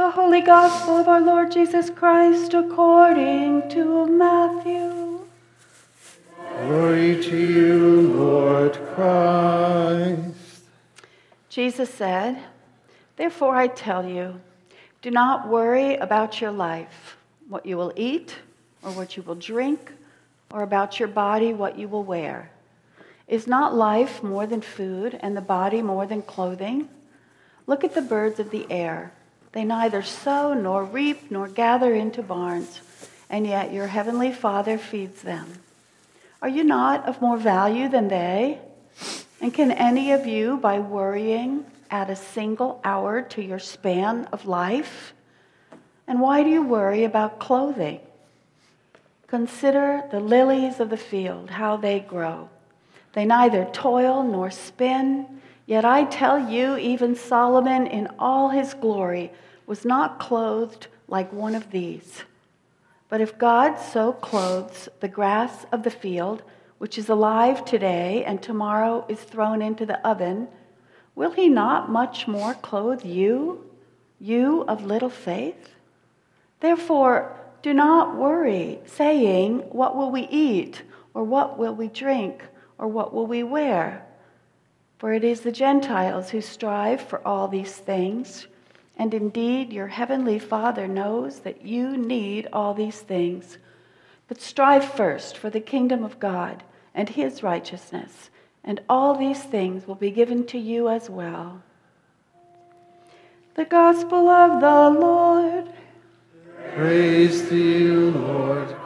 The Holy Gospel of our Lord Jesus Christ according to Matthew. Glory to you, Lord Christ. Jesus said, "Therefore I tell you, do not worry about your life, what you will eat or what you will drink, or about your body, what you will wear. Is not life more than food, and the body more than clothing? Look at the birds of the air. They neither sow nor reap nor gather into barns, and yet your heavenly Father feeds them. Are you not of more value than they? And can any of you, by worrying, add a single hour to your span of life? And why do you worry about clothing? Consider the lilies of the field, how they grow. They neither toil nor spin. Yet I tell you, even Solomon in all his glory was not clothed like one of these. But if God so clothes the grass of the field, which is alive today and tomorrow is thrown into the oven, will he not much more clothe you, you of little faith? Therefore, do not worry, saying, what will we eat, or what will we drink, or what will we wear? For it is the Gentiles who strive for all these things, and indeed your heavenly Father knows that you need all these things. But strive first for the kingdom of God and his righteousness, and all these things will be given to you as well." The Gospel of the Lord. Praise to you, Lord